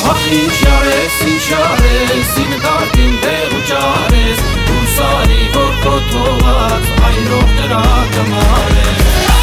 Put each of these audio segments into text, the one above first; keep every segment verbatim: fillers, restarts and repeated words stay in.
ախ ինչ արես, ինչ արես, իմ դարդին դեղ ու ճարես, ու սարի որ քո թողած այրող դրա կմարես։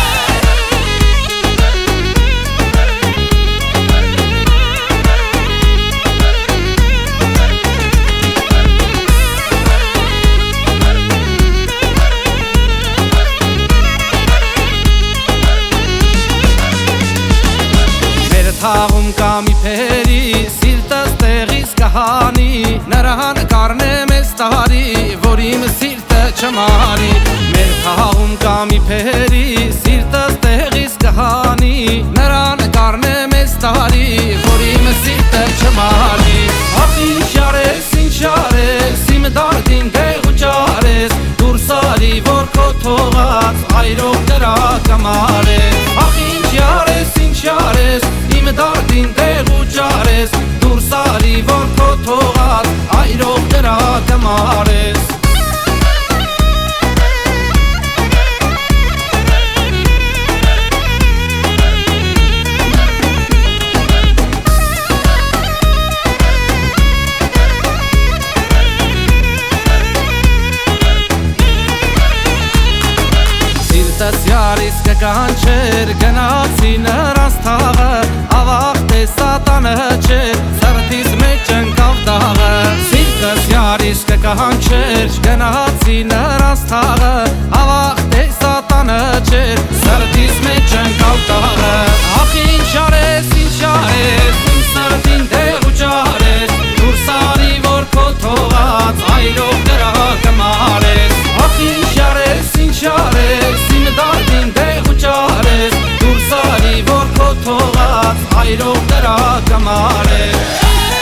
Թաղում կա մի փերի, սիրտս տեղից կհանի, նրան կարնեմ ես տարի, որ իմ սիրտը չմարի։ Մեր թաղում կա մի փերի, սիրտս տեղից կհանի, նրան կարնեմ ես տարի, որ իմ սիրտը չմարի։ Ախ ինչ արես, ինչ արես, իմ դարդին դեղ ու ճարես, դուրս արի որ քո թողած այրող դրա կմարես։ Ախ ինչ արես, ինչ արես, իմ դարդին դեղ ու ճարես, դուրս արի որ քո թողած այրող դրա կմարես։ Սիրտս յարիս կկանչեր, գնացի նրանց թաղը, ավաղ տեսա տանը չեր, սրտիս մեջ ընկավ դաղը։ Սիրտս յարիս կկանչեր, գնացի նրանց թաղը, ավաղ տեսա տանը չեր, սրտիս մեջ ընկավ դաղը։ Ախ ինչ արես, ինչ արես, իմ սրտին դեղ ու ճարես, դուրս արի որ քո թողած այրող դրա կմարես։ Ախ ինչ արես, ինչ արես, իմ դարդին դեղ ու ճարես, դուրս արի որ քո թողած այրող դրա կմարես։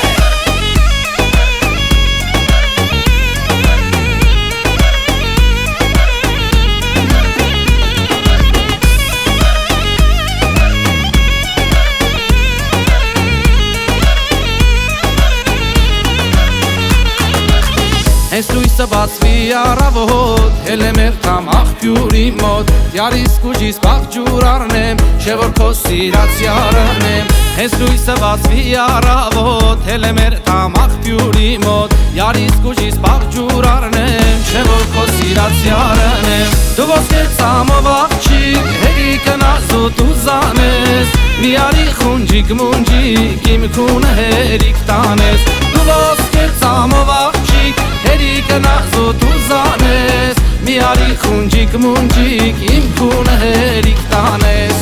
Հենց լույսը բացվի առավոտ, էլ եմ երթամ աղբյուրի մոտ, յարիս կուջիս բաղջուր առնեմ, չէ որ քո սիրած յարն եմ։ Հենց լույսը բացվի առավոտ, էլ եմ երթամ աղբյուրի մոտ, յարիս կուջիս բաղջուր առնեմ, չէ որ քո սիրած յարն եմ։ Դու ոսկե ծամով աղջիկ, հերիկը նազոտ ու զանես, մի արի խունջիկ մունջիկ, իմ քունը հերիկ տանես։ Դու ոսկե ծամով աղջիկ, հերիկը նազոտ ու զանես, մի արի խունջիկ մունջիկ, իմ քունը հերիկ տանես։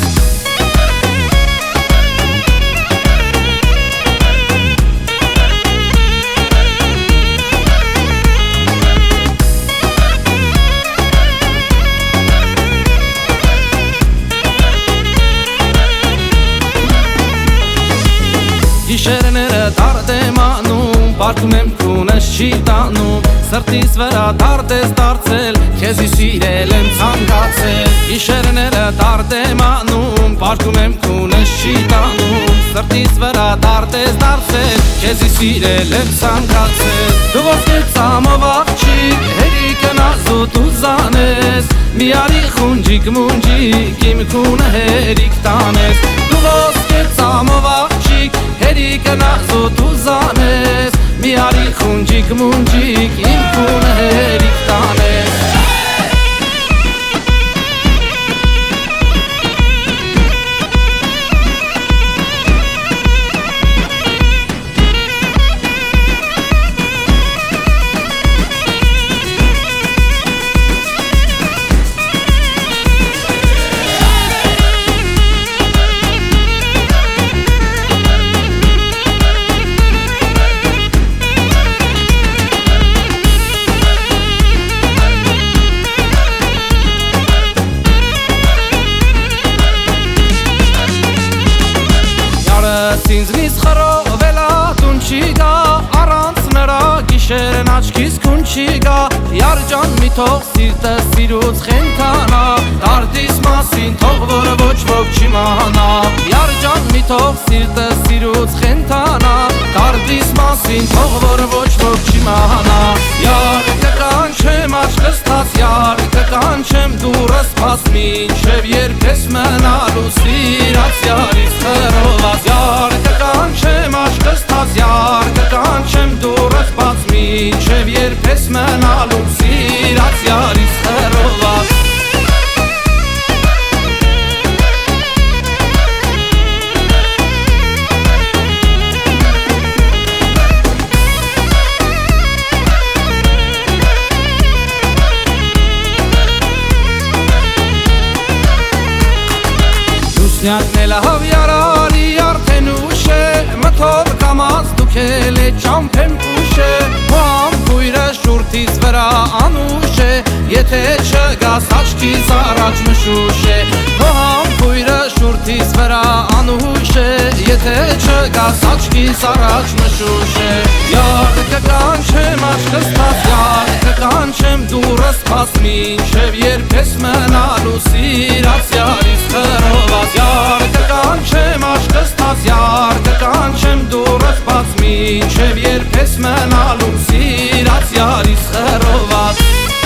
Գիշերները դարդ եմ անում, պարտում եմ քունս չի տանում, սրտիս վրա դարդ ես դարձել, քեզի սիրել եմ ցանկացել։ Գիշերները դարդ եմ անում, պարտում եմ քունս չի տանում, սրտիս վրա դարդ ես դարձել, քեզի սիրել եմ ցանկացել։ Դու ոսկե ծամով աղջիկ, հերիկը նազոտ ու զանես, մի արի խունջիկ մունջիկ, իմ քունը հերիկ տանես։ Դու ոսկե ծամով աղջիկ, հերիկը նազոտ ու զանես, մի արի խունջիկ մունջիկ, իմ քունը հերիկ տանես։ Ինձնից խռովելա տուն չի գա, առանց նրա գիշերն աչքիս քուն չի գա։ Յար ջան մի թող սիրտս սիրուց խենթանա, դարդիս մասին թող որ ոչ ոք չիմանա։ Յար ջան մի թող սիրտս սիրուց խենթանա, դարդիս մասին թող որ ոչ ոք չիմանա։ Յար կկանչեմ աչքս թաց, յար կկանչեմ դուրս փաս, մինչև երբ ես մնալու սիրած յարից խռոված։ Յար կկանչեմ աչքս թաց, երբես մնալու սիրած յարիս խռովված Լուսնյակն էլ ահավ յարարի արդեն ուշ է Մթով կամած դուք էլ է ճամփեմ կուշ է Համ կույրը շուրթիս վրա անուշ է Եթե չգաս աչքիս առաջ մշուշ է Համ կույրը շուրթիս վրա անուշ է Եթե չգաս աչքիս առաջ մշուշ է Յար կկանչեմ աչքս տաս Յար կկանչեմ դուրս պաս Մինչև երբես մնալու սիրած յարիս խռովված Յար կկանչեմ աչքս տաս Յար կկանչեմ դուրս պաս Մինչև երբես մնալու սիրած յարիս խռովված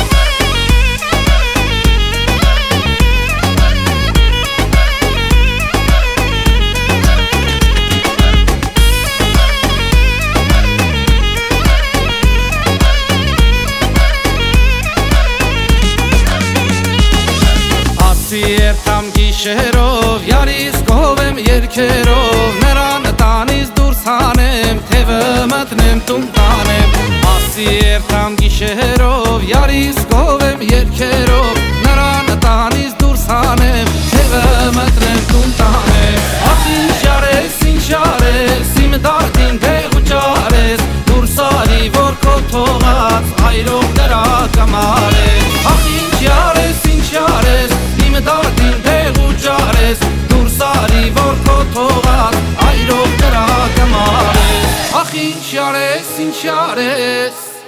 Երթամ գիշերով, յարիս կողեմ երկերով Նրան տանից դուրս հանեմ, թևը մտնեմ տուն տանեմ Ասի երթամ գիշերով, յարիս կողեմ երկերով Նրան տանից դուրս հանեմ, թևը մտնեմ տուն տանեմ Ախ ինչ յարես, ինչ յարես, իմ դարդին դեղ ու ճարես Դուրս արի որ քո թողած, այրող դրա կամարես Ախ ինչ յարես, ինչ յարես Դարդին դեղ ու ճարես Դուրս արի որ քո թողած Այրով դրա կմարես Ախ ինչ յարես, ինչ յարես